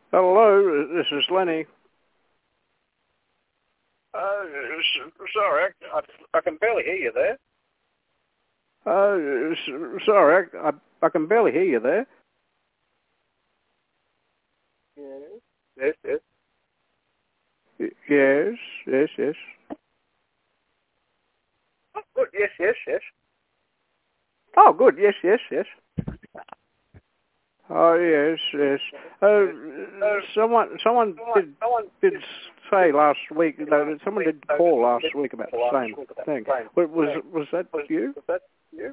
Hello, this is Lenny. Sorry, I can barely hear you there. Sorry, I can barely hear you there. Yes. Yes. Oh, good. Yes. Oh, good. Yes. Oh, yes. Someone did say last week. Someone did call last week about the same thing. Was that you? Was that you?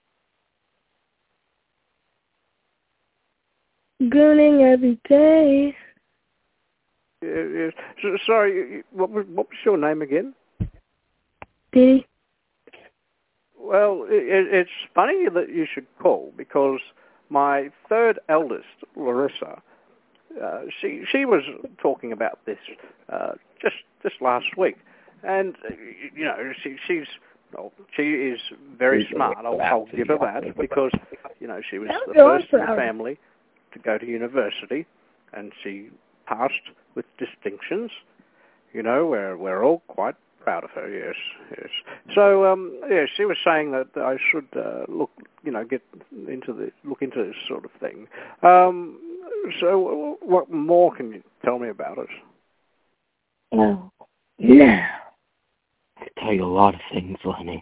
Gooning every day. Yes. Sorry, what was your name again? Diddy. Well, it's funny that you should call because my third eldest, Larissa, she was talking about this just last week, and she is very smart. I'll give her that because she was the first in the family to go to university, and she passed with distinctions. We're all quite proud of her. Yes. So she was saying that I should look into this sort of thing. So what more can you tell me about it? Oh, no. I can tell you a lot of things, Lenny.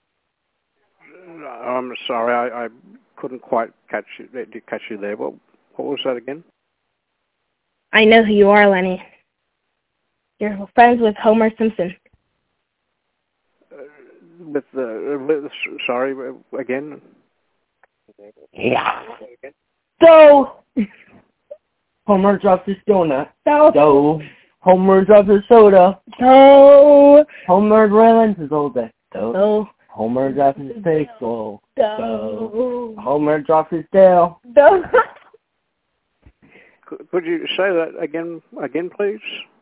I'm sorry, I couldn't quite catch you there. What was that again? I know who you are, Lenny. You're friends with Homer Simpson. Sorry, again? Yeah. So, Homer drops his donut. So, Homer drops his soda. So, Homer ruins his old desk. So, Homer drops his baseball. So, Homer drops his tail. So. Could you say that again, please?